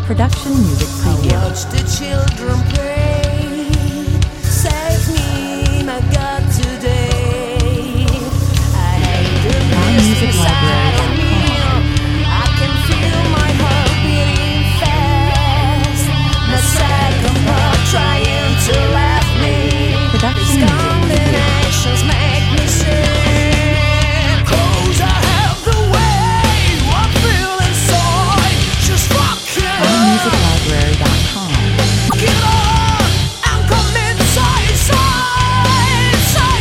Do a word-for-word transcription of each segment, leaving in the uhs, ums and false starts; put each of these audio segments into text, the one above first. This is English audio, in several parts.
Production music preview. Watch the children pray. Save me, my God, today. I hate the mess inside of me. I can feel my heart beating fast. My second part trying to laugh me. Production These music combinations make me sick. 'Cause I have the way I feel inside. Just fucking music library dot com. get on and come inside, inside, inside,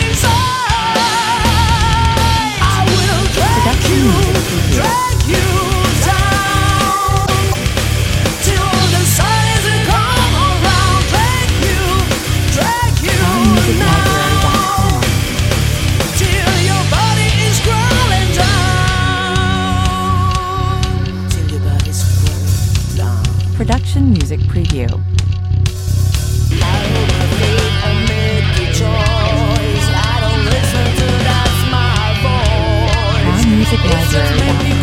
inside. I will drag Production you, music preview. drag you down till the sun isn't come around. Drag you, drag you music library dot com. now till your body is crawling down. Till your body's crawling down. Production music preview. music library dot com.